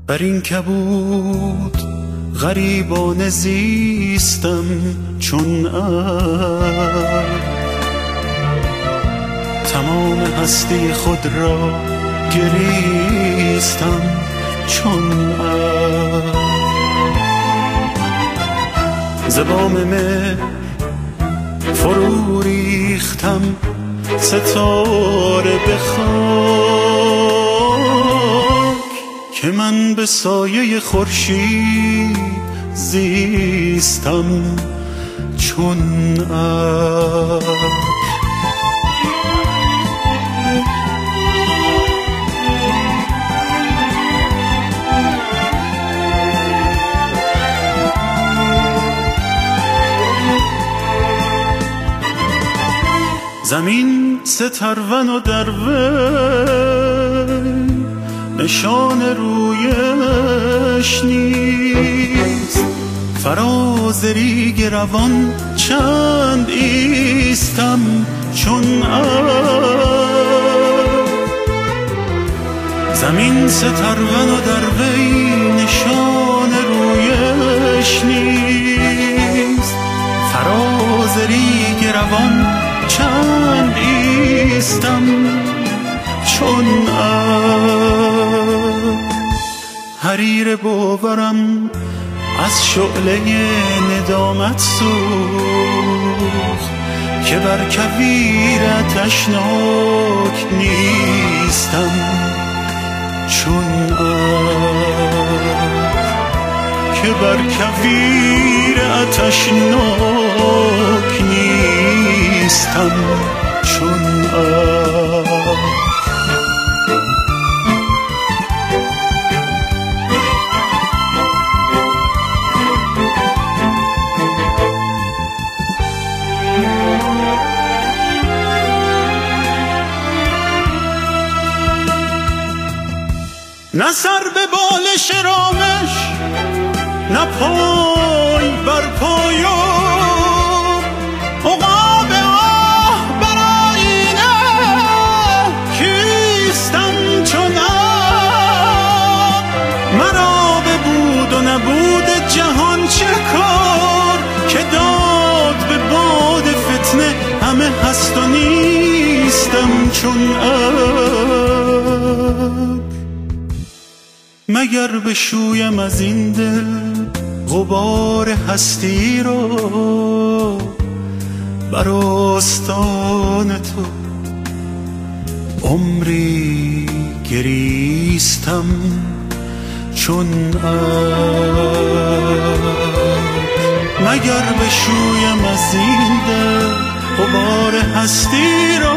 بر این کبود غریبانه زیستم چون تمام هستی خود را گریستم چون ز بام مهر فرو ریختم ستاره به خاک که من به سایه خورشید زیستم چون زمین سترون و در وی نشان رویش نیست، فراز ریگ روان چند ایستم چون زمین سترون و در وی نشان رویش نیست، فراز ریگ روان چند ایستم چون حریر باورم از شعله ندامت سوخت که بر کویر تشناک نیستم چون که بر کویر تشناک نیستم چون نه سر به بالش رامش، نه پای بر پای عقاب آه بر آینه کیستم چون مرا به بود و نبود جهان چه کار که داد به باد فتنه همه هست و نیستم چون مگر بشویم از این دل غبار هستی رو بر آستان تو عمری گریستم چون مگر بشویم از این دل غبار هستی رو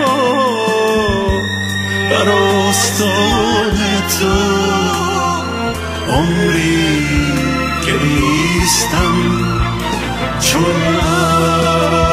بر آستان تو عمری گریستم چون